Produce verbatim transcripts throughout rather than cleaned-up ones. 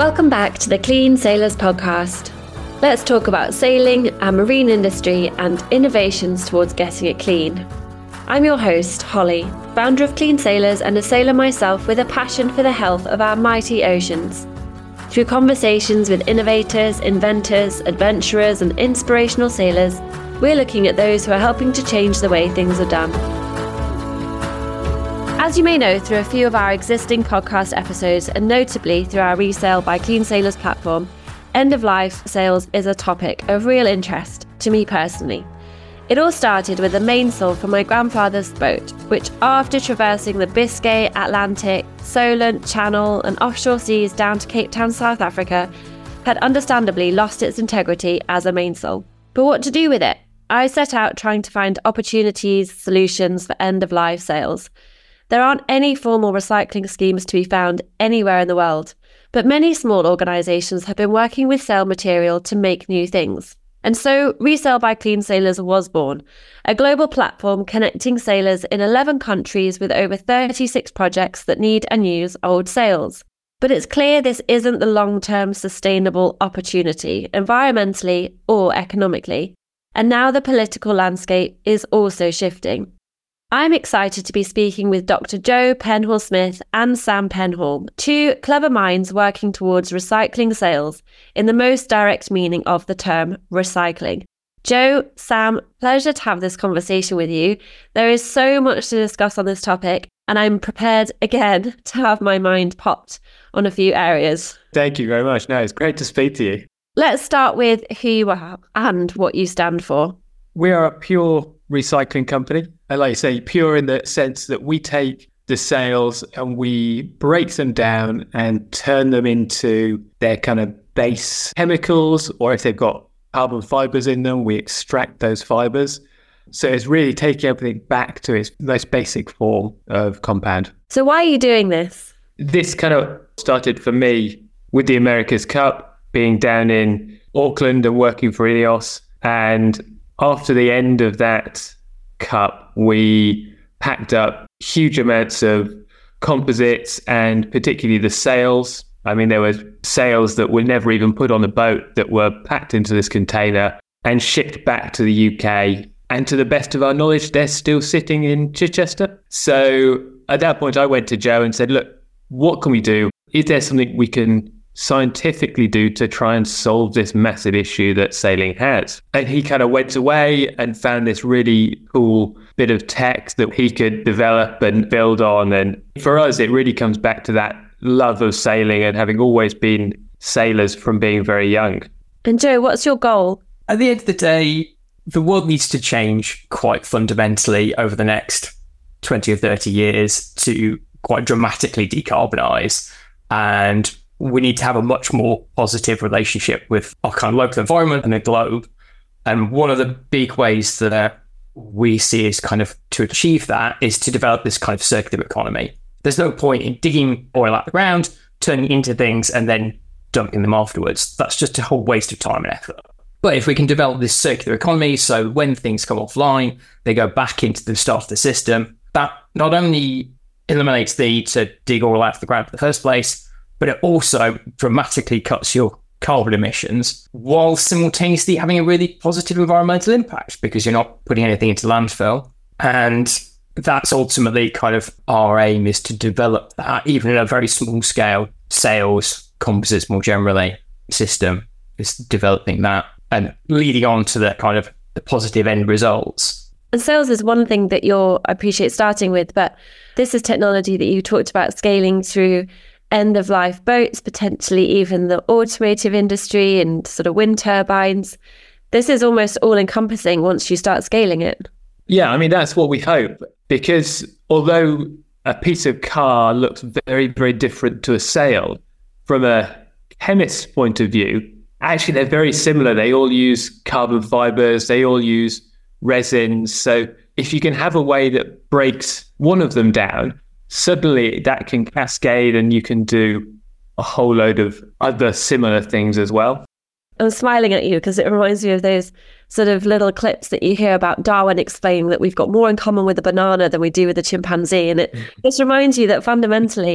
Welcome back to the Clean Sailors podcast. Let's talk about sailing, our marine industry, and innovations towards getting it clean. I'm your host, Holly, founder of Clean Sailors and a sailor myself with a passion for the health of our mighty oceans. Through conversations with innovators, inventors, adventurers, and inspirational sailors, we're looking at those who are helping to change the way things are done. As you may know through a few of our existing podcast episodes, and notably through our Resale by Clean Sailors platform, end-of-life sales is a topic of real interest to me personally. It all started with a mainsail from my grandfather's boat, which after traversing the Biscay, Atlantic, Solent, Channel and offshore seas down to Cape Town, South Africa, had understandably lost its integrity as a mainsail. But what to do with it? I set out trying to find opportunities, solutions for end-of-life sales. There aren't any formal recycling schemes to be found anywhere in the world, but many small organisations have been working with sale material to make new things. And so Resale by Clean Sailors was born, a global platform connecting sailors in eleven countries with over thirty-six projects that need and use old sails. But it's clear this isn't the long-term sustainable opportunity, environmentally or economically. And now the political landscape is also shifting. I'm excited to be speaking with Doctor Joe Penhall-Smith and Sam Penhall, two clever minds working towards recycling sales in the most direct meaning of the term recycling. Joe, Sam, pleasure to have this conversation with you. There is so much to discuss on this topic, and I'm prepared again to have my mind popped on a few areas. Thank you very much. No, it's great to speak to you. Let's start with who you are and what you stand for. We are a pure recycling company. And like you say, pure in the sense that we take the sales and we break them down and turn them into their kind of base chemicals, or if they've got carbon fibers in them, we extract those fibers. So it's really taking everything back to its most basic form of compound. So why are you doing this? This kind of started for me with the America's Cup, being down in Auckland and working for Ineos. And after the end of that cup, we packed up huge amounts of composites and particularly the sails. I mean, there were sails that were never even put on a boat that were packed into this container and shipped back to the U K. And to the best of our knowledge, they're still sitting in Chichester. So at that point, I went to Joe and said, look, what can we do? Is there something we can scientifically do to try and solve this massive issue that sailing has? And he kind of went away and found this really cool bit of tech that he could develop and build on. And for us, it really comes back to that love of sailing and having always been sailors from being very young. And Joe, what's your goal? At the end of the day, the world needs to change quite fundamentally over the next twenty or thirty years to quite dramatically decarbonise. And we need to have a much more positive relationship with our kind of local environment and the globe. And one of the big ways that uh, we see is kind of to achieve that is to develop this kind of circular economy. There's no point in digging oil out the ground, turning it into things and then dumping them afterwards. That's just a whole waste of time and effort. But if we can develop this circular economy, so when things come offline, they go back into the start of the system, that not only eliminates the need to dig oil out of the ground in the first place, but it also dramatically cuts your carbon emissions while simultaneously having a really positive environmental impact because you're not putting anything into landfill. And that's ultimately kind of our aim, is to develop that, even in a very small scale, sales, composites more generally, system, is developing that and leading on to the kind of the positive end results. And sales is one thing that you're, I appreciate starting with, but this is technology that you talked about scaling through end-of-life boats, potentially even the automotive industry and sort of wind turbines. This is almost all-encompassing once you start scaling it. Yeah, I mean, that's what we hope, because although a piece of car looks very, very different to a sail, from a chemist's point of view, actually they're very similar. They all use carbon fibers, they all use resins. So if you can have a way that breaks one of them down, suddenly that can cascade and you can do a whole load of other similar things as well. I'm smiling at you because it reminds me of those sort of little clips that you hear about Darwin explaining that we've got more in common with the banana than we do with the chimpanzee. And it just reminds you that fundamentally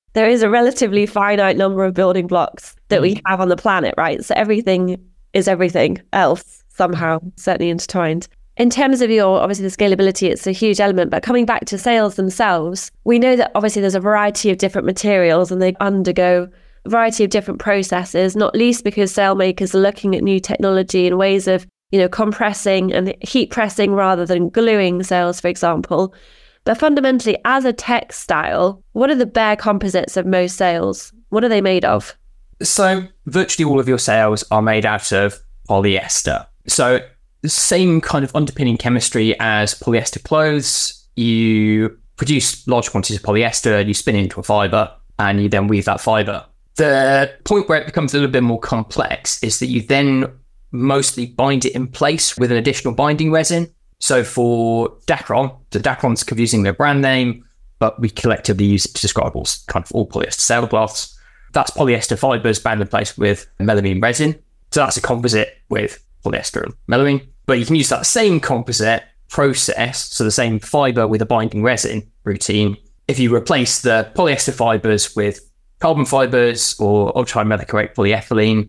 there is a relatively finite number of building blocks that mm. we have on the planet, right? So everything is everything else somehow, certainly intertwined. In terms of your, obviously the scalability, it's a huge element, but coming back to sales themselves, we know that obviously there's a variety of different materials and they undergo a variety of different processes, not least because sale makers are looking at new technology and ways of, you know, compressing and heat pressing rather than gluing sales, for example. But fundamentally, as a textile, what are the bare composites of most sales? What are they made of? So virtually all of your sales are made out of polyester. So the same kind of underpinning chemistry as polyester clothes. You produce large quantities of polyester, you spin it into a fibre, and you then weave that fibre. The point where it becomes a little bit more complex is that you then mostly bind it in place with an additional binding resin. So for Dacron, the Dacron's confusing their brand name, but we collectively use it to describe all kind of all polyester sailcloths. That's polyester fibres bound in place with melamine resin. So that's a composite with polyester and melamine. But you can use that same composite process, so the same fibre with a binding resin routine, if you replace the polyester fibres with carbon fibres or ultra-high melanoic polyethylene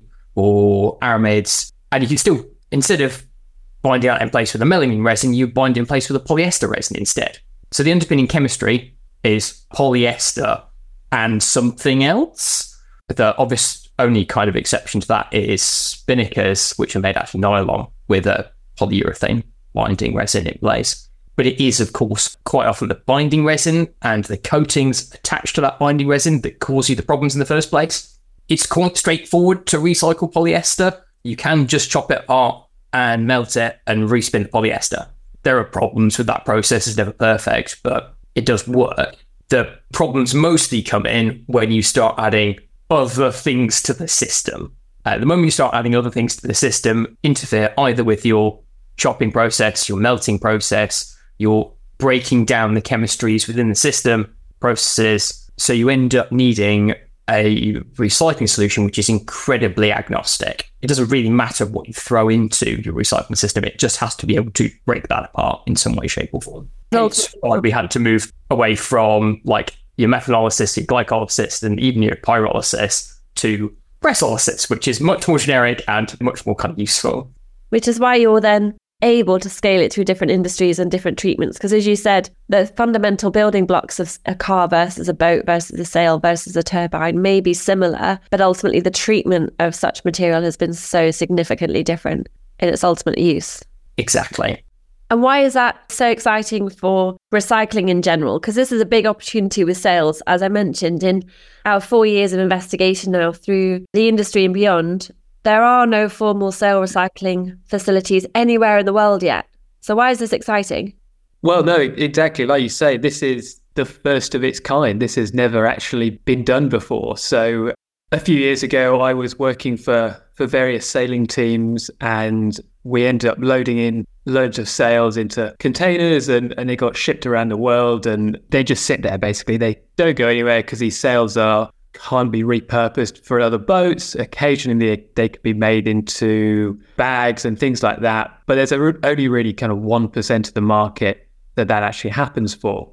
or aramids, and you can still, instead of binding out in place with a melamine resin, you bind in place with a polyester resin instead. So the underpinning chemistry is polyester and something else. The obvious only kind of exception to that is spinnakers, which are made out of nylon with a polyurethane binding resin in place. But it is, of course, quite often the binding resin and the coatings attached to that binding resin that cause you the problems in the first place. It's quite straightforward to recycle polyester. You can just chop it apart and melt it and respin the polyester. There are problems with that process. It's never perfect, but it does work. The problems mostly come in when you start adding other things to the system. Uh, the moment you start adding other things to the system, interfere either with your chopping process, your melting process, your breaking down the chemistries within the system processes. So you end up needing a recycling solution which is incredibly agnostic. It doesn't really matter what you throw into your recycling system. It just has to be able to break that apart in some way, shape or form. That's why we had to move away from like your methanolysis, your glycolysis, and even your pyrolysis to pressolysis, which is much more generic and much more kind of useful. Which is why you're then able to scale it through different industries and different treatments. Because as you said, the fundamental building blocks of a car versus a boat versus a sail versus a turbine may be similar, but ultimately the treatment of such material has been so significantly different in its ultimate use. Exactly. And why is that so exciting for recycling in general? Because this is a big opportunity with sales. As I mentioned, in our four years of investigation now through the industry and beyond, there are no formal sale recycling facilities anywhere in the world yet. So why is this exciting? Well, no, exactly. Like you say, this is the first of its kind. This has never actually been done before. So a few years ago, I was working for, for various sailing teams, and we ended up loading in loads of sails into containers, and, and they got shipped around the world, and they just sit there basically. They don't go anywhere because these sails are can't be repurposed for other boats. Occasionally they, they could be made into bags and things like that. But there's a, only really kind of one percent of the market that that actually happens for.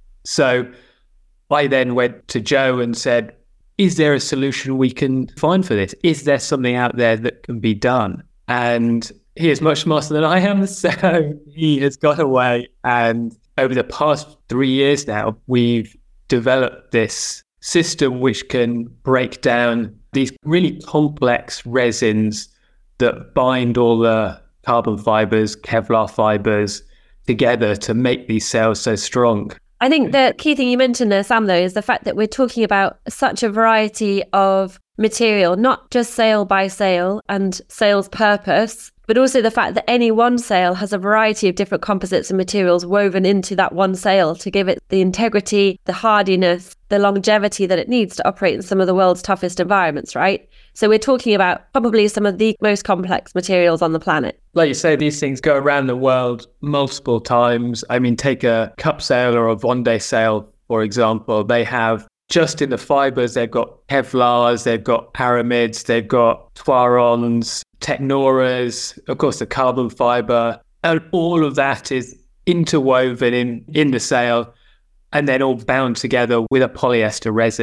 So I then went to Joe and said, is there a solution we can find for this? Is there something out there that can be done? And he is much smarter than I am. So he has got away. And over the past three years now, we've developed this system which can break down these really complex resins that bind all the carbon fibers, Kevlar fibers together to make these sails so strong. I think the key thing you mentioned there, Sam, though, is the fact that we're talking about such a variety of material, not just sail by sail and sail's purpose, but also the fact that any one sail has a variety of different composites and materials woven into that one sail to give it the integrity, the hardiness, the longevity that it needs to operate in some of the world's toughest environments, right? So we're talking about probably some of the most complex materials on the planet. Like you say, these things go around the world multiple times. I mean, take a cup sail or a Vendée sail, for example. They have, just in the fibers, they've got Kevlars, they've got aramids, they've got Twarons, Technoras, of course, the carbon fiber, and all of that is interwoven in, in the sail and then all bound together with a polyester resin.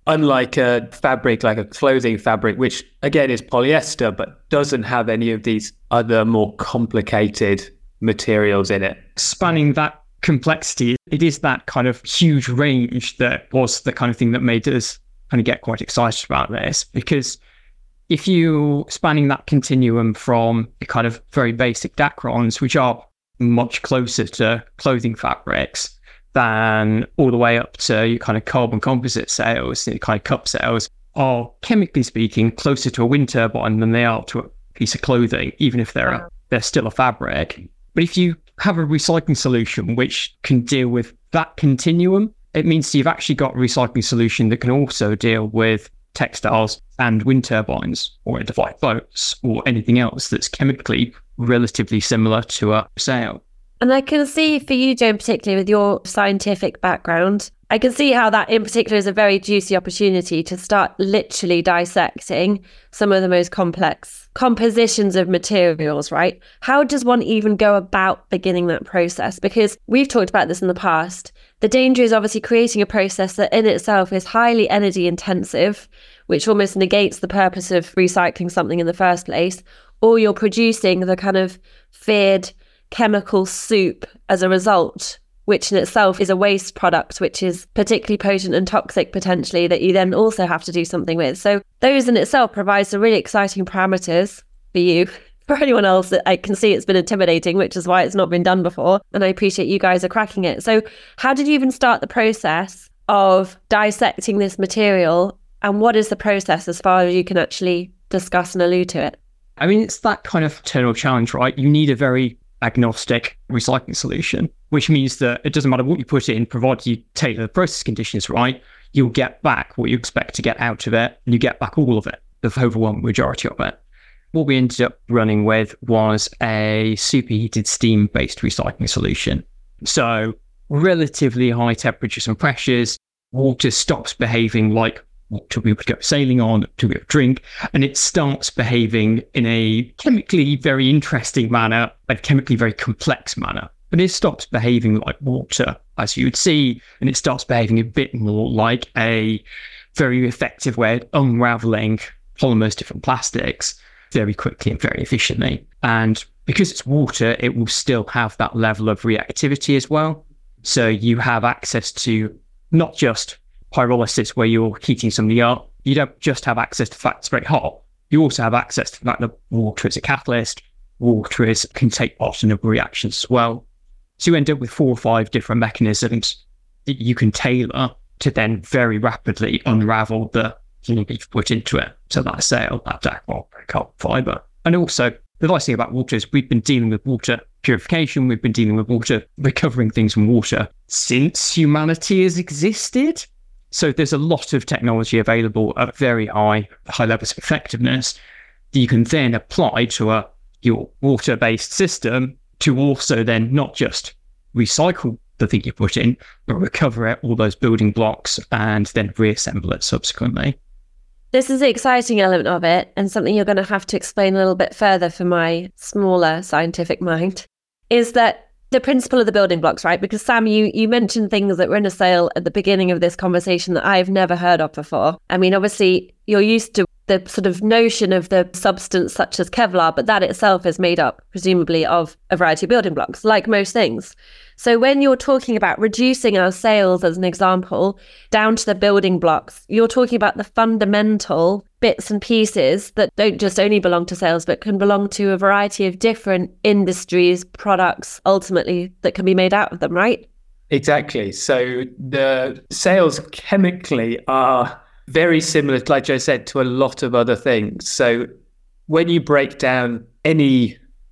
unlike a fabric, like a clothing fabric, which again is polyester, but doesn't have any of these other more complicated materials in it. Spanning that complexity, it is that kind of huge range that was the kind of thing that made us kind of get quite excited about this. Because if you spanning that continuum from the kind of very basic Dacrons, which are much closer to clothing fabrics, than all the way up to your kind of carbon composite sales, your kind of cup sales, are chemically speaking closer to a wind turbine than they are to a piece of clothing, even if they're a, they're still a fabric. But if you have a recycling solution which can deal with that continuum, it means you've actually got a recycling solution that can also deal with textiles and wind turbines or end-of-life boats or anything else that's chemically relatively similar to a sail. And I can see for you, Joan, particularly with your scientific background, I can see how that in particular is a very juicy opportunity to start literally dissecting some of the most complex compositions of materials, right? How does one even go about beginning that process? Because we've talked about this in the past. The danger is obviously creating a process that in itself is highly energy intensive, which almost negates the purpose of recycling something in the first place, or you're producing the kind of feared chemical soup as a result, which in itself is a waste product, which is particularly potent and toxic potentially, that you then also have to do something with. So those in itself provide some really exciting parameters for you. For anyone else, that I can see it's been intimidating, which is why it's not been done before. And I appreciate you guys are cracking it. So how did you even start the process of dissecting this material? And what is the process as far as you can actually discuss and allude to it? I mean, it's that kind of eternal challenge, right? You need a very agnostic recycling solution, which means that it doesn't matter what you put in, provided you tailor the process conditions right, you'll get back what you expect to get out of it, and you get back all of it, the overwhelming majority of it. What we ended up running with was a superheated steam-based recycling solution. So relatively high temperatures and pressures, water stops behaving like water we would go sailing on, to a drink, and it starts behaving in a chemically very interesting manner, a chemically very complex manner. But it stops behaving like water, as you would see, and it starts behaving a bit more like a very effective way of unraveling polymers, different plastics, very quickly and very efficiently. And because it's water, it will still have that level of reactivity as well. So you have access to not just pyrolysis, where you're heating something up. You don't just have access to the fact it's very hot. You also have access to the fact that water is a catalyst. Water is, can take part in other reactions as well. So you end up with four or five different mechanisms that you can tailor to then very rapidly unravel the thing you've put into it. So that sail, that Dacron, carbon fibre. And also, the nice thing about water is we've been dealing with water purification. We've been dealing with water, recovering things from water since humanity has existed. So there's a lot of technology available at very high, high levels of effectiveness that you can then apply to a your water-based system to also then not just recycle the thing you put in, but recover it, all those building blocks, and then reassemble it subsequently. This is the exciting element of it, and something you're going to have to explain a little bit further for my smaller scientific mind, is that the principle of the building blocks, right? Because Sam, you, you mentioned things that were in a sail at the beginning of this conversation that I've never heard of before. I mean, obviously, you're used to the sort of notion of the substance such as Kevlar, but that itself is made up, presumably, of a variety of building blocks, like most things. So when you're talking about reducing our sails, as an example, down to the building blocks, you're talking about the fundamental bits and pieces that don't just only belong to sails, but can belong to a variety of different industries, products, ultimately, that can be made out of them, right? Exactly. So the sails chemically are very similar, like Joe said, to a lot of other things. So when you break down any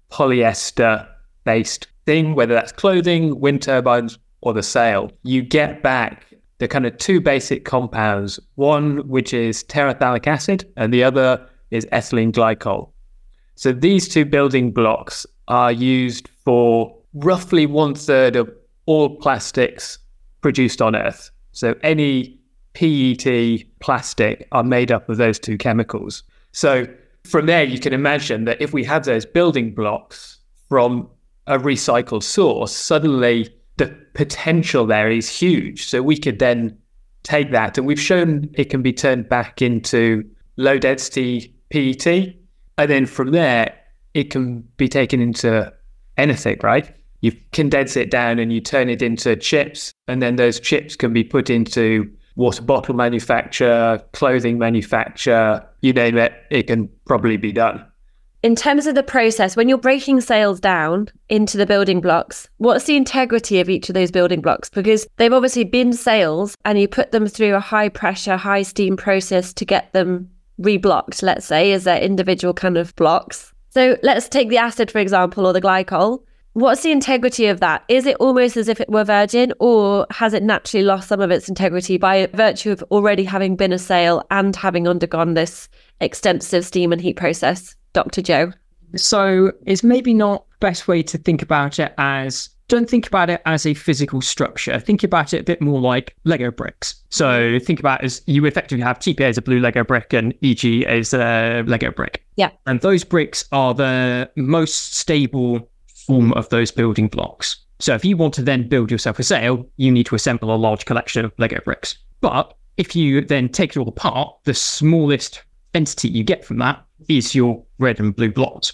polyester-based thing, whether that's clothing, wind turbines, or the sail, you get back the kind of two basic compounds, one which is terephthalic acid and the other is ethylene glycol. So these two building blocks are used for roughly one third of all plastics produced on Earth. So any P E T plastic are made up of those two chemicals. So from there, you can imagine that if we have those building blocks from a recycled source, suddenly the potential there is huge. So we could then take that, and we've shown it can be turned back into low density P E T. And then from there, it can be taken into anything, right? You condense it down and you turn it into chips. And then those chips can be put into water bottle manufacture, clothing manufacture, you name it, it can probably be done. In terms of the process, when you're breaking sales down into the building blocks, what's the integrity of each of those building blocks? Because they've obviously been sales and you put them through a high pressure, high steam process to get them reblocked, let's say, as their individual kind of blocks. So let's take the acid, for example, or the glycol. What's the integrity of that? Is it almost as if it were virgin, or has it naturally lost some of its integrity by virtue of already having been a sale and having undergone this extensive steam and heat process? Doctor Joe? So it's maybe not the best way to think about it as, don't think about it as a physical structure. Think about it a bit more like Lego bricks. So think about it as you effectively have T P A as a blue Lego brick and E G as a Lego brick. Yeah. And those bricks are the most stable form of those building blocks. So if you want to then build yourself a sail, you need to assemble a large collection of Lego bricks. But if you then take it all apart, the smallest entity you get from that is your red and blue blocks.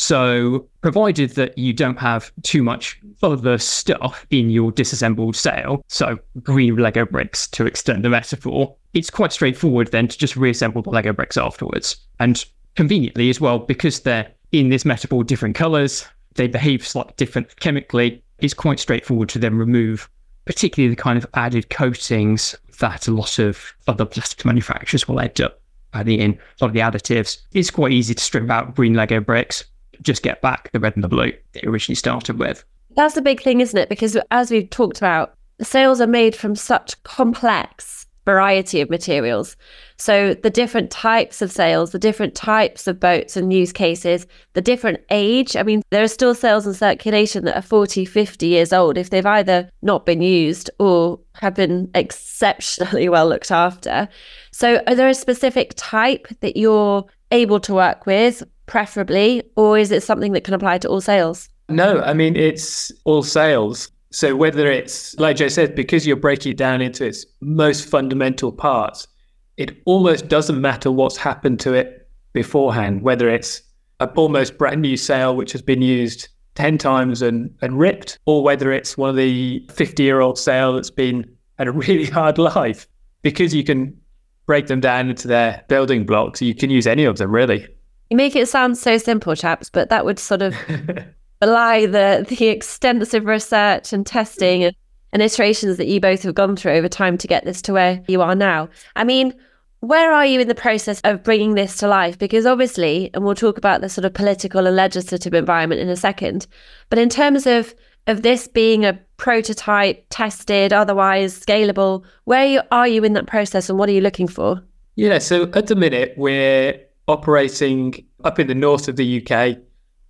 So provided that you don't have too much other stuff in your disassembled sail, so green Lego bricks to extend the metaphor, it's quite straightforward then to just reassemble the Lego bricks afterwards. And conveniently as well, because they're in this metaphor different colours, they behave slightly different chemically, it's quite straightforward to then remove particularly the kind of added coatings that a lot of other plastic manufacturers will end up adding in. A lot of the additives. It's quite easy to strip out green Lego bricks, just get back the red and the blue they originally started with. That's the big thing, isn't it? Because as we've talked about, the sails are made from such complex variety of materials. So the different types of sails, the different types of boats and use cases, the different age. I mean, there are still sails in circulation that are forty, fifty years old if they've either not been used or have been exceptionally well looked after. So are there a specific type that you're able to work with, preferably, or is it something that can apply to all sails? No, I mean, it's all sails. So whether it's, like Joe said, because you're breaking it down into its most fundamental parts, it almost doesn't matter what's happened to it beforehand, whether it's an almost brand new sail which has been used ten times and, and ripped, or whether it's one of the fifty-year-old sail that's been had a really hard life. Because you can break them down into their building blocks, you can use any of them, really. You make it sound so simple, chaps, but that would sort of belie the the extensive research and testing and, and iterations that you both have gone through over time to get this to where you are now. I mean, where are you in the process of bringing this to life? Because obviously, and we'll talk about the sort of political and legislative environment in a second, but in terms of of this being a prototype, tested, otherwise scalable, where you, are you in that process and what are you looking for? Yeah, so at the minute, we're operating up in the north of the U K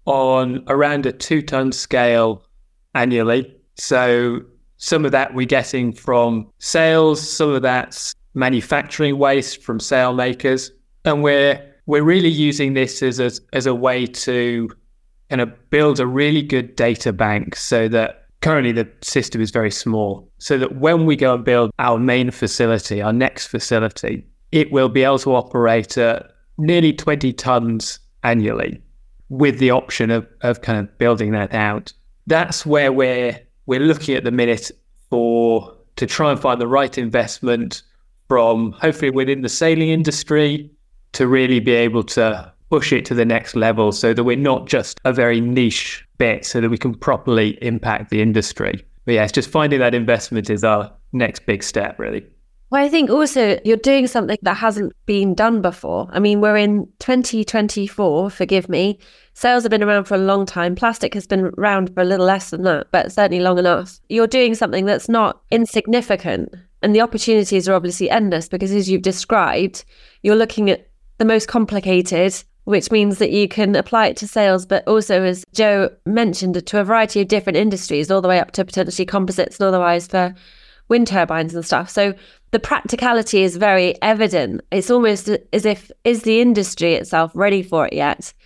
on around a two-ton scale annually. So some of that we're getting from sales, some of that's manufacturing waste from sail makers, and we're we're really using this as a, as a way to kind of build a really good data bank, so that currently the system is very small, so that when we go and build our main facility, our next facility, it will be able to operate at nearly twenty tons annually, with the option of, of kind of building that out. That's where we're we're looking at the minute for to try and find the right investment from hopefully within the sailing industry to really be able to push it to the next level, so that we're not just a very niche bit, so that we can properly impact the industry. But yeah, it's just finding that investment is our next big step, really. Well, I think also you're doing something that hasn't been done before. I mean, we're in twenty twenty-four, forgive me. Sails have been around for a long time. Plastic has been around for a little less than that, but certainly long enough. You're doing something that's not insignificant. And the opportunities are obviously endless, because as you've described, you're looking at the most complicated, which means that you can apply it to sails, but also, as Joe mentioned, to a variety of different industries, all the way up to potentially composites and otherwise for wind turbines and stuff. So the practicality is very evident. It's almost as if, is the industry itself ready for it yet?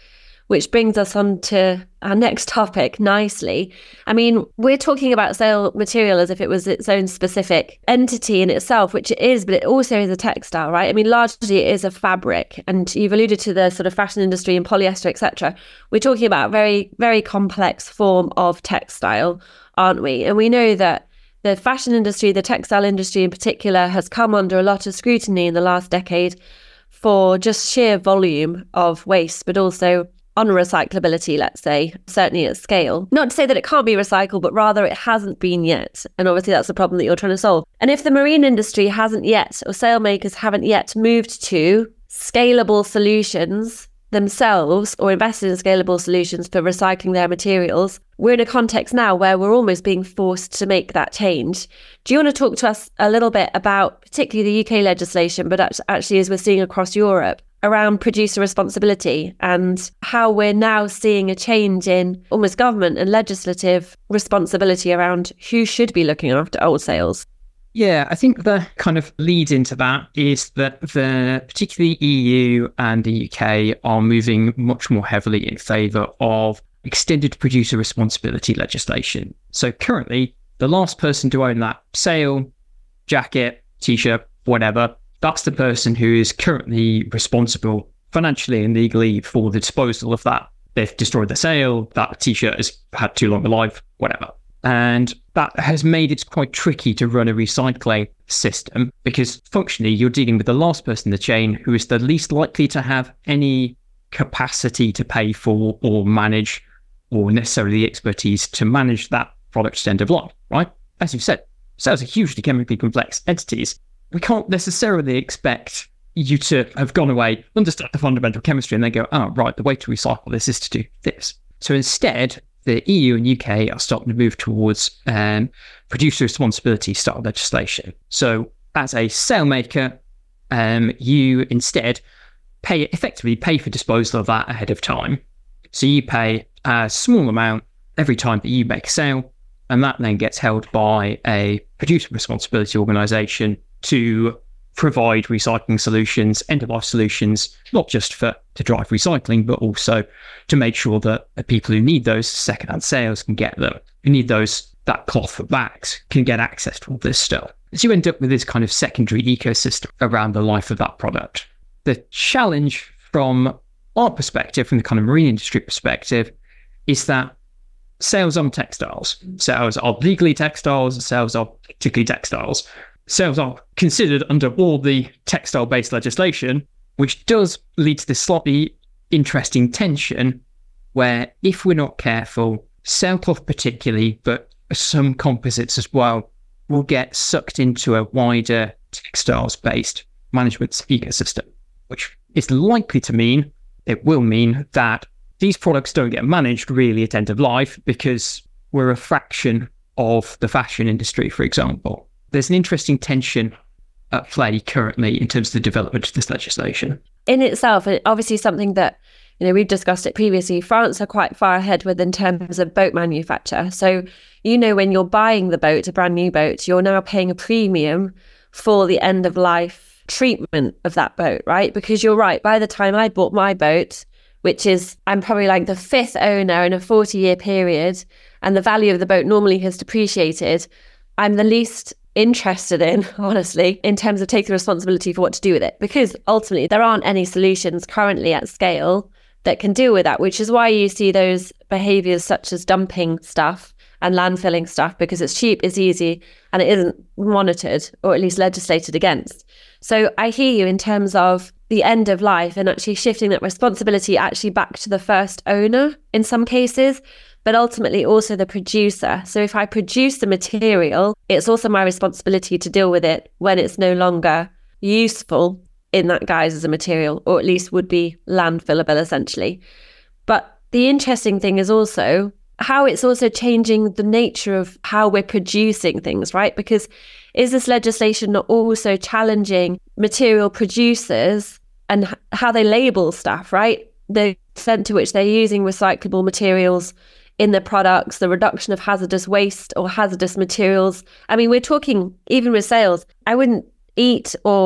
which brings us on to our next topic nicely. I mean, we're talking about sale material as if it was its own specific entity in itself, which it is, but it also is a textile, right? I mean, largely it is a fabric. And you've alluded to the sort of fashion industry and polyester, et cetera. We're talking about a very, very complex form of textile, aren't we? And we know that the fashion industry, the textile industry in particular, has come under a lot of scrutiny in the last decade for just sheer volume of waste, but also unrecyclability, let's say, certainly at scale. Not to say that it can't be recycled, but rather it hasn't been yet. And obviously that's the problem that you're trying to solve. And if the marine industry hasn't yet, or sail makers haven't yet moved to scalable solutions themselves, or invested in scalable solutions for recycling their materials, we're in a context now where we're almost being forced to make that change. Do you want to talk to us a little bit about particularly the U K legislation, but actually as we're seeing across Europe, around producer responsibility and how we're now seeing a change in almost government and legislative responsibility around who should be looking after old sails? Yeah, I think the kind of lead into that is that the particularly E U and the U K are moving much more heavily in favour of extended producer responsibility legislation. So currently, the last person to own that sail, jacket, t-shirt, whatever, that's the person who is currently responsible financially and legally for the disposal of that. They've destroyed the sail, that t-shirt has had too long a life, whatever. And that has made it quite tricky to run a recycling system because functionally you're dealing with the last person in the chain who is the least likely to have any capacity to pay for or manage or necessarily the expertise to manage that product's end of life, right? As you've said, sails are hugely chemically complex entities. We can't necessarily expect you to have gone away, understand the fundamental chemistry, and then go, oh, right, the way to recycle this is to do this. So instead, the E U and U K are starting to move towards um, producer responsibility style legislation. So as a sailmaker, um, you instead pay effectively pay for disposal of that ahead of time. So you pay a small amount every time that you make a sail, and that then gets held by a producer responsibility organisation to provide recycling solutions, end-of-life solutions, not just for to drive recycling, but also to make sure that the people who need those second-hand sails can get them, who need those that cloth for bags, can get access to all this stuff. So you end up with this kind of secondary ecosystem around the life of that product. The challenge from our perspective, from the kind of marine industry perspective, is that sails aren't textiles. Sails are legally textiles, sails are particularly textiles. Sails are considered under all the textile-based legislation, which does lead to this slightly interesting tension where if we're not careful, sailcloth particularly, but some composites as well, will get sucked into a wider textiles-based management ecosystem, which is likely to mean, it will mean that these products don't get managed really at end of life because we're a fraction of the fashion industry, for example. There's an interesting tension at play currently in terms of the development of this legislation. In itself, obviously something that, you know, we've discussed it previously, France are quite far ahead with in terms of boat manufacture. So, you know, when you're buying the boat, a brand new boat, you're now paying a premium for the end of life treatment of that boat, right? Because you're right, by the time I bought my boat, which is, I'm probably like the fifth owner in a forty year period, and the value of the boat normally has depreciated, I'm the least interested in, honestly, in terms of taking responsibility for what to do with it, because ultimately there aren't any solutions currently at scale that can deal with that, which is why you see those behaviours such as dumping stuff and landfilling stuff, because it's cheap, it's easy, and it isn't monitored or at least legislated against. So I hear you in terms of the end of life and actually shifting that responsibility actually back to the first owner in some cases, but ultimately also the producer. So if I produce the material, it's also my responsibility to deal with it when it's no longer useful in that guise as a material, or at least would be landfillable essentially. But the interesting thing is also how it's also changing the nature of how we're producing things, right? Because is this legislation not also challenging material producers and h- how they label stuff, right? The extent to which they're using recyclable materials in their products, the reduction of hazardous waste or hazardous materials. I mean, we're talking, even with sails, I wouldn't eat or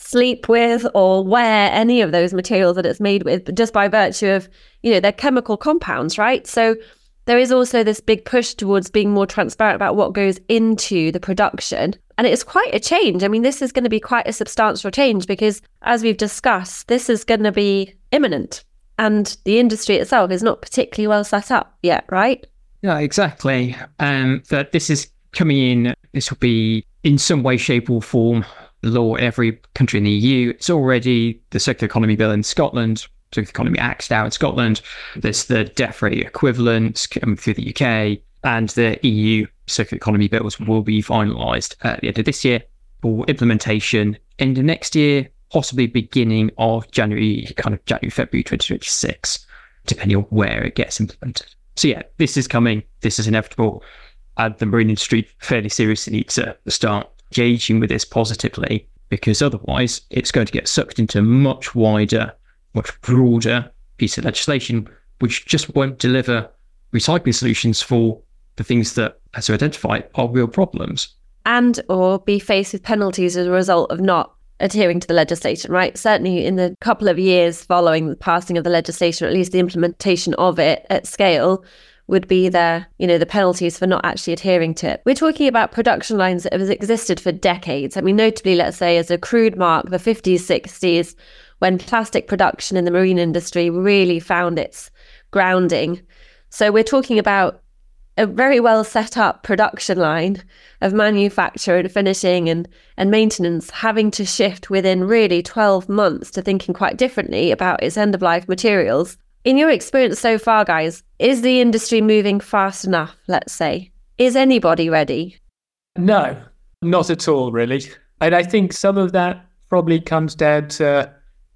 sleep with or wear any of those materials that it's made with, but just by virtue of, you know, they're chemical compounds, right? So there is also this big push towards being more transparent about what goes into the production. And it's quite a change. I mean, this is going to be quite a substantial change because, as we've discussed, this is going to be imminent. And the industry itself is not particularly well set up yet, right? Yeah, exactly. Um, that this is coming in, this will be in some way, shape or form law in every country in the E U. It's already the Circular Economy Bill in Scotland, Circular Economy Act now in Scotland. There's the DEFRA equivalent coming through the U K, and the E U Circular Economy Bills will be finalised at the end of this year for implementation end of next year, possibly beginning of January, kind of January, February twenty twenty-six, depending on where it gets implemented. So yeah, this is coming. This is inevitable. And the marine industry fairly seriously needs to start engaging with this positively, because otherwise it's going to get sucked into a much wider, much broader piece of legislation, which just won't deliver recycling solutions for the things that, as we identify, are real problems. And or be faced with penalties as a result of not adhering to the legislation, right? Certainly in the couple of years following the passing of the legislation, or at least the implementation of it at scale, would be the, you know, the penalties for not actually adhering to it. We're talking about production lines that have existed for decades. I mean, notably, let's say as a crude mark, the fifties, sixties, when plastic production in the marine industry really found its grounding. So we're talking about a very well set up production line of manufacture and finishing and, and maintenance having to shift within really twelve months to thinking quite differently about its end of life materials. In your experience so far, guys, is the industry moving fast enough, let's say? Is anybody ready? No, not at all, really. And I think some of that probably comes down to,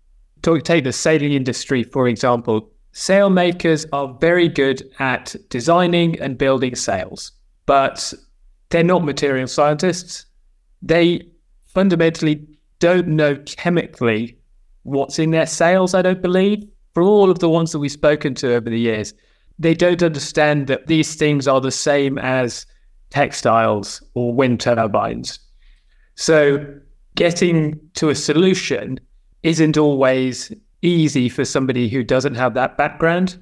to take the sailing industry, for example. Sail makers are very good at designing and building sails, but they're not material scientists. They fundamentally don't know chemically what's in their sails, I don't believe. For all of the ones that we've spoken to over the years, they don't understand that these things are the same as textiles or wind turbines. So getting to a solution isn't always easy for somebody who doesn't have that background.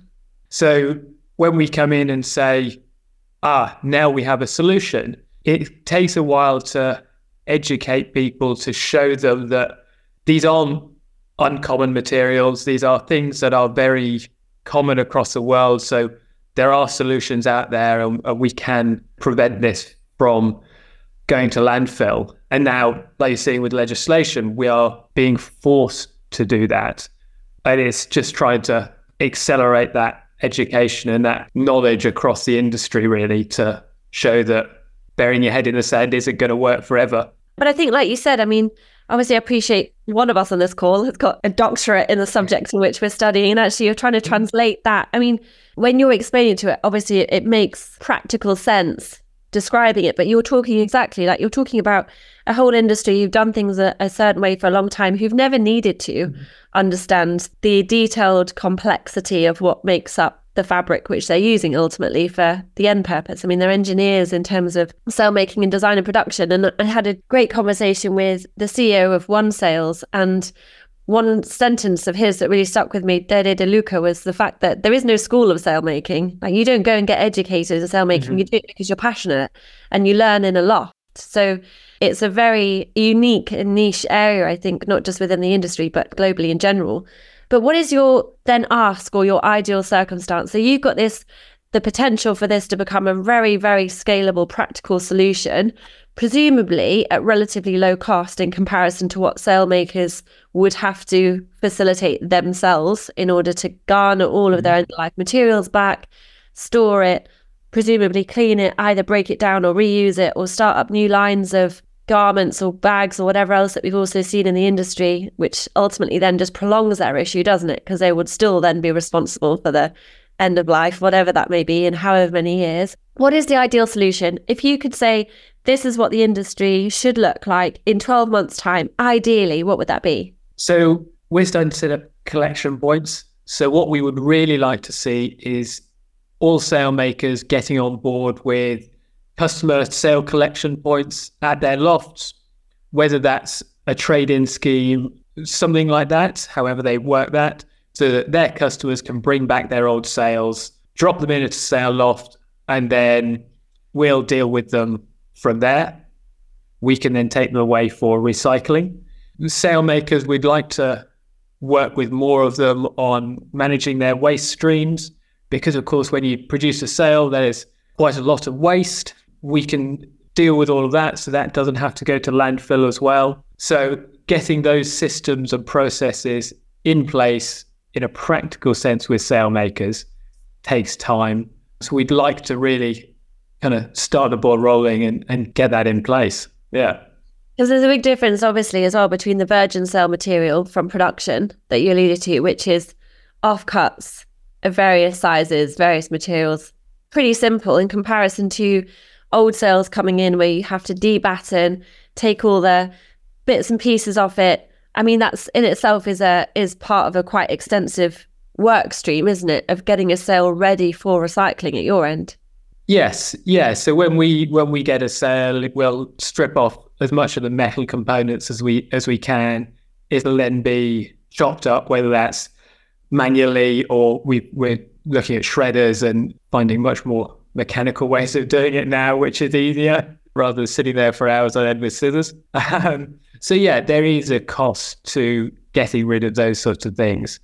So when we come in and say, ah, now we have a solution, it takes a while to educate people, to show them that these aren't uncommon materials. These are things that are very common across the world. So there are solutions out there, and, and we can prevent this from going to landfill. And now, like you're seeing with legislation, we are being forced to do that. And it's just trying to accelerate that education and that knowledge across the industry, really, to show that burying your head in the sand isn't going to work forever. But I think, like you said, I mean, obviously I appreciate one of us on this call has got a doctorate in the subject in which we're studying, and actually you're trying to translate that. I mean, when you're explaining to it, obviously it makes practical sense describing it, but you're talking exactly like you're talking about a whole industry who've done things a, a certain way for a long time, who've never needed to mm-hmm. understand the detailed complexity of what makes up the fabric which they're using ultimately for the end purpose. I mean, they're engineers in terms of sail making and design and production. And I had a great conversation with the C E O of One Sails, and one sentence of his that really stuck with me, Dede De Luca, was the fact that there is no school of sail making. Like, you don't go and get educated in sail making, mm-hmm. you do it because you're passionate and you learn in a loft. So it's a very unique and niche area, I think, not just within the industry, but globally in general. But what is your then ask or your ideal circumstance? So you've got this, the potential for this to become a very, very scalable, practical solution, presumably at relatively low cost in comparison to what sail makers would have to facilitate themselves in order to garner all of their end-of-life materials back, store it, presumably clean it, either break it down or reuse it, or start up new lines of garments or bags or whatever else that we've also seen in the industry, which ultimately then just prolongs their issue, doesn't it? Because they would still then be responsible for the end of life, whatever that may be, in however many years. What is the ideal solution? If you could say, this is what the industry should look like in twelve months' time, ideally, what would that be? So we're starting to set up collection points. So what we would really like to see is all sail makers getting on board with customer sail collection points at their lofts, whether that's a trade-in scheme, something like that, however they work that, so that their customers can bring back their old sales, drop them in at a sale loft, and then we'll deal with them from there. We can then take them away for recycling. Sale makers, we'd like to work with more of them on managing their waste streams, because of course when you produce a sale there's quite a lot of waste. We can deal with all of that, so that doesn't have to go to landfill as well. So getting those systems and processes in place in a practical sense with sale makers takes time. So we'd like to really kind of start the ball rolling and, and get that in place. Yeah. Because there's a big difference, obviously, as well, between the virgin sale material from production that you alluded to, which is offcuts of various sizes, various materials. Pretty simple in comparison to old sales coming in where you have to debatten, take all the bits and pieces off it. I mean, that's in itself is a is part of a quite extensive work stream, isn't it, of getting a sale ready for recycling at your end? Yes, yeah. So when we when we get a sale, we'll strip off as much of the metal components as we as we can. It'll then be chopped up, whether that's manually or we we're looking at shredders and finding much more mechanical ways of doing it now, which is easier rather than sitting there for hours on end with scissors. Um, so yeah, there is a cost to getting rid of those sorts of things.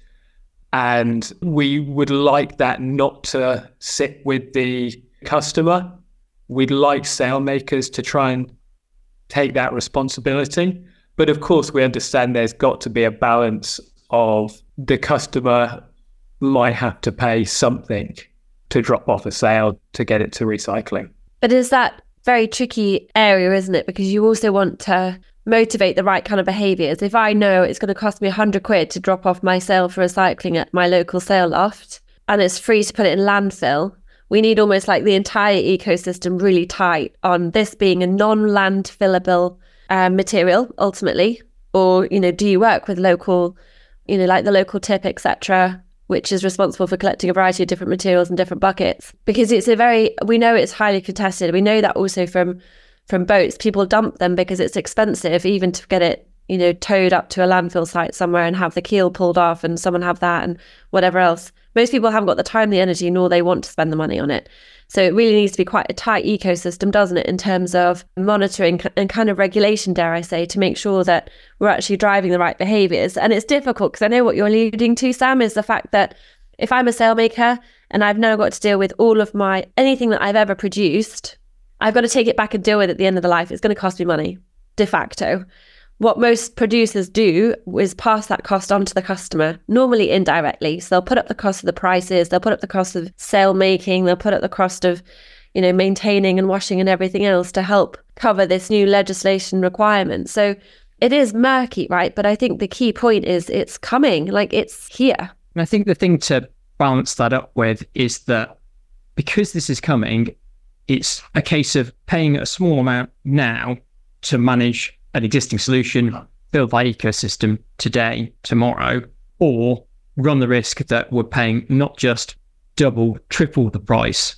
And we would like that not to sit with the customer. We'd like sale makers to try and take that responsibility. But of course, we understand there's got to be a balance of the customer might have to pay something to drop off a sale to get it to recycling. But is that very tricky area, isn't it? Because you also want to motivate the right kind of behaviours. If I know it's going to cost me a hundred quid to drop off my sale for recycling at my local sale loft and it's free to put it in landfill, we need almost like the entire ecosystem really tight on this being a non-landfillable uh, material ultimately. Or, you know, do you work with local, you know, like the local tip, et cetera, which is responsible for collecting a variety of different materials in different buckets? Because it's a very, we know it's highly contested. We know that also from from boats. People dump them because it's expensive even to get it, you know, towed up to a landfill site somewhere and have the keel pulled off and someone have that and whatever else. Most people haven't got the time, the energy, nor they want to spend the money on it. So it really needs to be quite a tight ecosystem, doesn't it, in terms of monitoring and kind of regulation, dare I say, to make sure that we're actually driving the right behaviours. And it's difficult because I know what you're alluding to, Sam, is the fact that if I'm a sale maker and I've now got to deal with all of my, anything that I've ever produced, I've got to take it back and deal with it at the end of the life. It's going to cost me money, de facto. What most producers do is pass that cost on to the customer, normally indirectly. So they'll put up the cost of the prices, they'll put up the cost of sale making, they'll put up the cost of, you know, maintaining and washing and everything else to help cover this new legislation requirement. So it is murky, right? But I think the key point is it's coming, like it's here. And I think the thing to balance that up with is that because this is coming, it's a case of paying a small amount now to manage an existing solution, build that ecosystem today, tomorrow, or run the risk that we're paying not just double, triple the price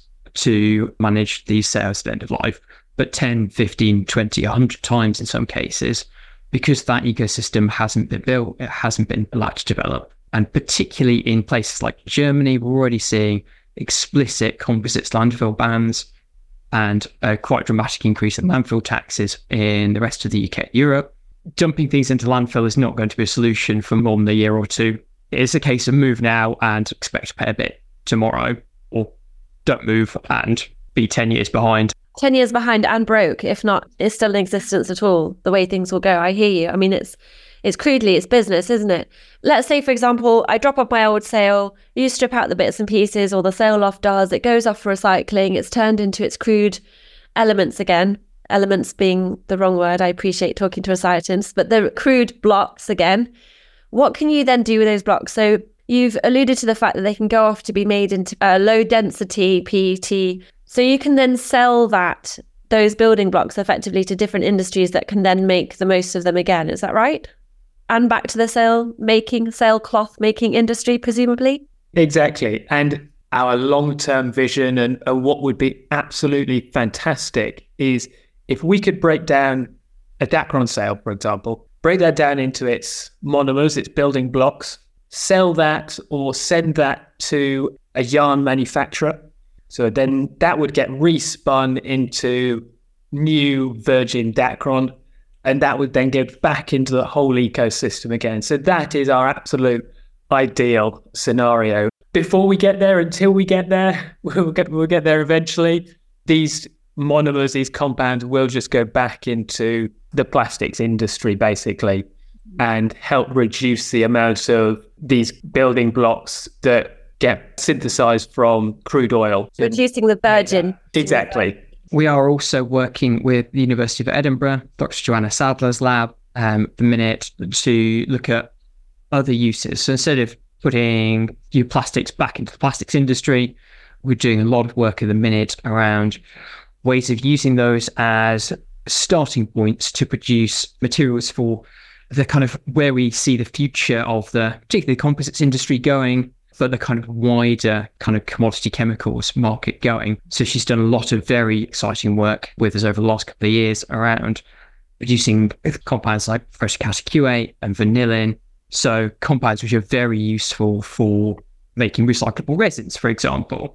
to manage these sales at the end of life, but ten, fifteen, twenty, one hundred times in some cases, because that ecosystem hasn't been built, it hasn't been allowed to develop. And particularly in places like Germany, we're already seeing explicit composites landfill bans and a quite dramatic increase in landfill taxes in the rest of the U K and Europe. Dumping things into landfill is not going to be a solution for more than a year or two. It is a case of move now and expect to pay a bit tomorrow, or don't move and be ten years behind. ten years behind and broke, if not, it's still in existence at all, the way things will go. I hear you. I mean, it's it's crudely, it's business, isn't it? Let's say, for example, I drop off my old sale, you strip out the bits and pieces, or the sale loft does, it goes off for recycling, it's turned into its crude elements again. Elements being the wrong word, I appreciate talking to recitants, but the crude blocks again. What can you then do with those blocks? So you've alluded to the fact that they can go off to be made into uh, low density P E T. So you can then sell that, those building blocks effectively to different industries that can then make the most of them again. Is that right? And back to the sail making, sailcloth making industry, presumably? Exactly. And our long-term vision and, and what would be absolutely fantastic is if we could break down a Dacron sail, for example, break that down into its monomers, its building blocks, sell that or send that to a yarn manufacturer. So then that would get respun into new virgin Dacron, and that would then get back into the whole ecosystem again. So that is our absolute ideal scenario. Before we get there, until we get there, we'll get, we'll get there eventually, these monomers, these compounds will just go back into the plastics industry, basically, and help reduce the amount of these building blocks that get synthesized from crude oil. Reducing the virgin. Exactly. We are also working with the University of Edinburgh, Doctor Joanna Sadler's lab, um, at the minute, to look at other uses. So instead of putting new plastics back into the plastics industry, we're doing a lot of work at the minute around ways of using those as starting points to produce materials for the kind of where we see the future of the, particularly the composites industry going, but the kind of wider kind of commodity chemicals market going. So she's done a lot of very exciting work with us over the last couple of years around producing compounds like fresh catechate and vanillin. So compounds which are very useful for making recyclable resins, for example,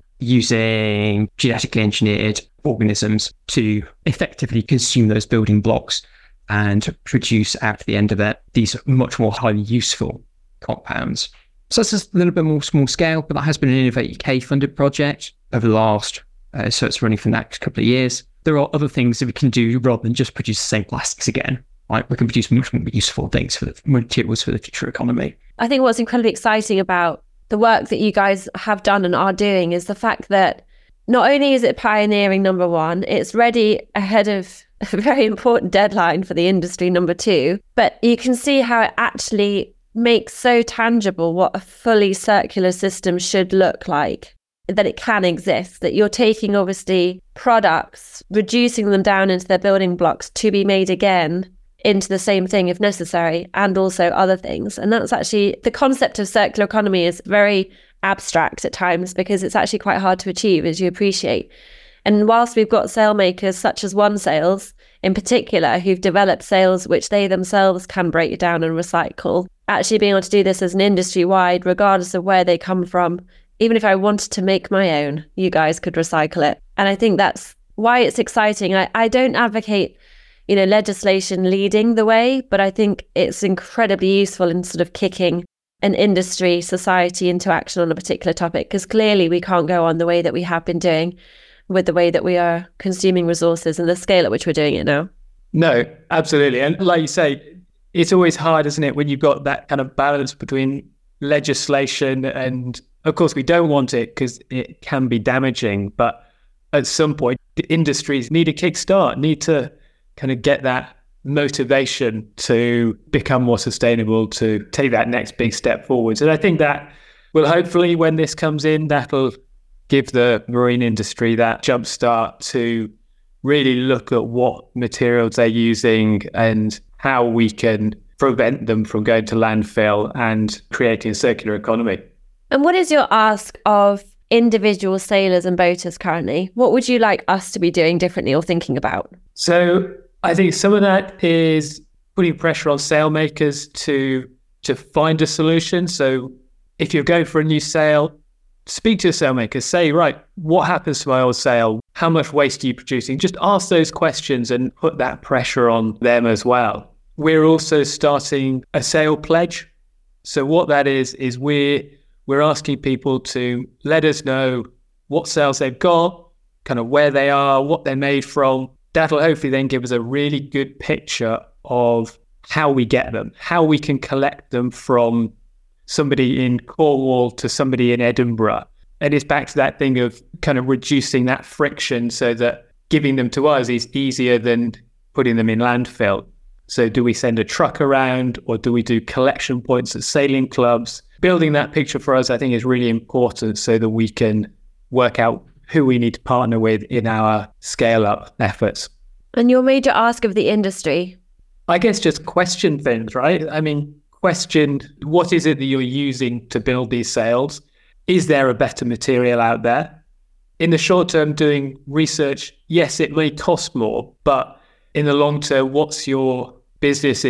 using genetically engineered organisms to effectively consume those building blocks and produce out the end of it these much more highly useful compounds. So it's a little bit more small scale, but that has been an Innovate U K funded project over the last, uh, so it's running for the next couple of years. There are other things that we can do rather than just produce the same plastics again. Right? We can produce much more useful things for the materials for the future economy. I think what's incredibly exciting about the work that you guys have done and are doing is the fact that not only is it pioneering, number one, it's ready ahead of a very important deadline for the industry, number two, but you can see how it actually makes so tangible what a fully circular system should look like, that it can exist, that you're taking obviously products, reducing them down into their building blocks to be made again into the same thing if necessary, and also other things. And that's actually, the concept of circular economy is very abstract at times because it's actually quite hard to achieve, as you appreciate. And whilst we've got sail makers such as One Sails in particular, who've developed sails which they themselves can break down and recycle, actually being able to do this as an industry-wide, regardless of where they come from, even if I wanted to make my own, you guys could recycle it. And I think that's why it's exciting. I, I don't advocate, you know, legislation leading the way, but I think it's incredibly useful in sort of kicking an industry, society into action on a particular topic, because clearly we can't go on the way that we have been doing with the way that we are consuming resources and the scale at which we're doing it now. No, absolutely. And like you say, it's always hard, isn't it, when you've got that kind of balance between legislation and, of course, we don't want it because it can be damaging, but at some point, the industries need a kickstart, need to kind of get that motivation to become more sustainable, to take that next big step forwards. And I think that will hopefully, when this comes in, that'll give the marine industry that jump start to really look at what materials they're using and how we can prevent them from going to landfill and creating a circular economy. And what is your ask of individual sailors and boaters currently? What would you like us to be doing differently or thinking about? So I think some of that is putting pressure on sail makers to to find a solution. So if you're going for a new sail, speak to a sail maker, say, right, what happens to my old sail? How much waste are you producing? Just ask those questions and put that pressure on them as well. We're also starting a sail pledge. So what that is, is we're, we're asking people to let us know what sails they've got, kind of where they are, what they're made from. That'll hopefully then give us a really good picture of how we get them, how we can collect them from somebody in Cornwall to somebody in Edinburgh. And it's back to that thing of kind of reducing that friction so that giving them to us is easier than putting them in landfill. So do we send a truck around or do we do collection points at sailing clubs? Building that picture for us, I think, is really important so that we can work out who we need to partner with in our scale-up efforts. And your major ask of the industry? I guess just question things, right? I mean, question what is it that you're using to build these sails? Is there a better material out there? In the short term, doing research, yes, it may cost more, but in the long term, what's your business's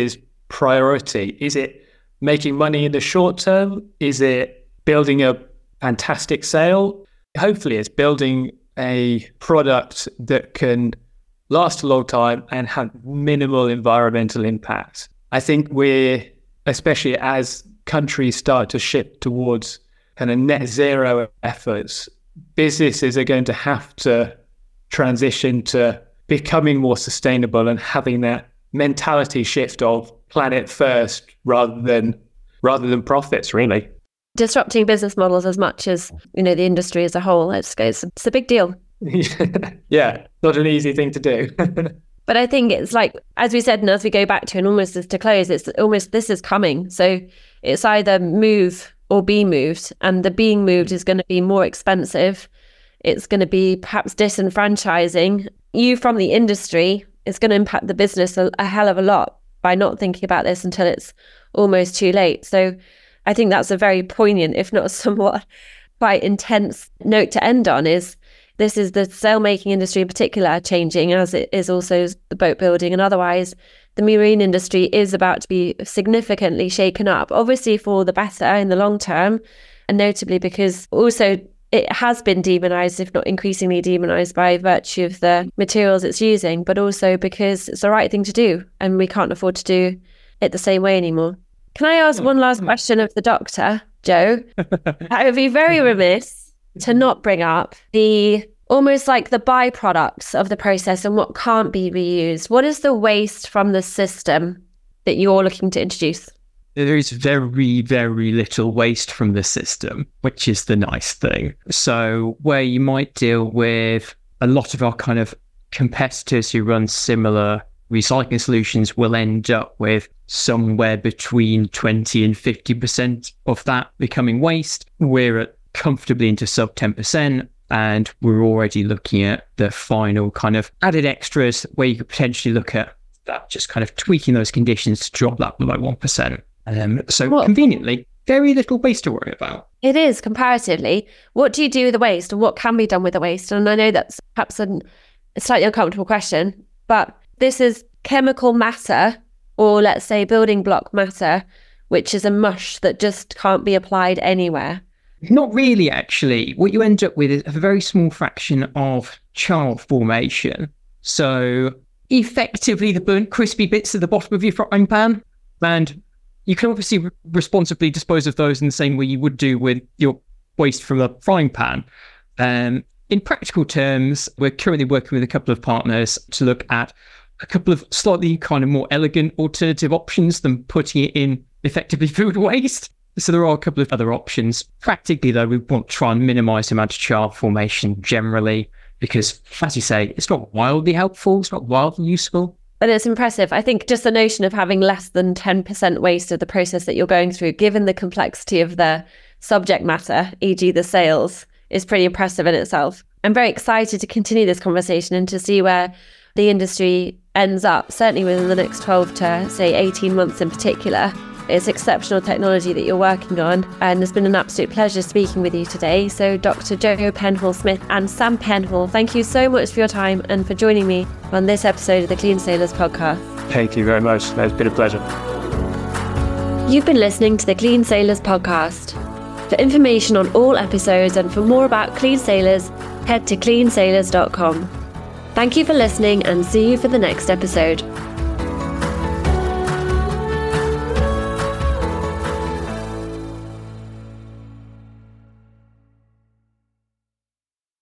priority? Is it making money in the short term? Is it building a fantastic sale? Hopefully it's building a product that can last a long time and have minimal environmental impact. I think we're, especially as countries start to shift towards kind of net zero efforts, businesses are going to have to transition to becoming more sustainable and having that mentality shift of planet first rather than rather than profits, really. Disrupting business models as much as, you know, the industry as a whole. It's, it's, it's a big deal. Yeah, not an easy thing to do. But I think it's like, as we said, and as we go back to and almost as to close, it's almost, this is coming. So it's either move or be moved. And the being moved is going to be more expensive. It's going to be perhaps disenfranchising you from the industry. It's going to impact the business a, a hell of a lot by not thinking about this until it's almost too late. So I think that's a very poignant, if not somewhat quite intense note to end on, is this is the sail-making industry in particular changing, as it is also the boat building. And otherwise, the marine industry is about to be significantly shaken up, obviously for the better in the long term, and notably because also it has been demonized, if not increasingly demonized, by virtue of the materials it's using, but also because it's the right thing to do and we can't afford to do it the same way anymore. Can I ask one last question of the doctor, Joe? I would be very remiss to not bring up the almost like the byproducts of the process and what can't be reused. What is the waste from the system that you're looking to introduce? There is very, very little waste from the system, which is the nice thing. So where you might deal with a lot of our kind of competitors who run similar recycling solutions will end up with somewhere between twenty and fifty percent of that becoming waste. We're at comfortably into sub ten percent, and we're already looking at the final kind of added extras where you could potentially look at that, just kind of tweaking those conditions to drop that below one percent. Um, so what? Conveniently, very little waste to worry about. It is, comparatively. What do you do with the waste, and what can be done with the waste? And I know that's perhaps a, a slightly uncomfortable question, but this is chemical matter, or let's say building block matter, which is a mush that just can't be applied anywhere. Not really, actually. What you end up with is a very small fraction of char formation. So effectively the burnt crispy bits at the bottom of your frying pan, and you can obviously re- responsibly dispose of those in the same way you would do with your waste from a frying pan. Um, in practical terms, we're currently working with a couple of partners to look at a couple of slightly kind of more elegant alternative options than putting it in effectively food waste. So there are a couple of other options. Practically, though, we want to try and minimise the amount of char formation generally, because, as you say, it's not wildly helpful, it's not wildly useful. And it's impressive. I think just the notion of having less than ten percent waste of the process that you're going through, given the complexity of the subject matter, for example the sales, is pretty impressive in itself. I'm very excited to continue this conversation and to see where the industry ends up, certainly within the next twelve to, say, eighteen months in particular. It's exceptional technology that you're working on, and it's been an absolute pleasure speaking with you today. So Doctor Joe Penhall-Smith and Sam Penhall, thank you so much for your time and for joining me on this episode of the Clean Sailors podcast. Thank you very much. It's been a pleasure. You've been listening to the Clean Sailors podcast. For information on all episodes and for more about Clean Sailors, head to clean sailors dot com. Thank you for listening, and see you for the next episode.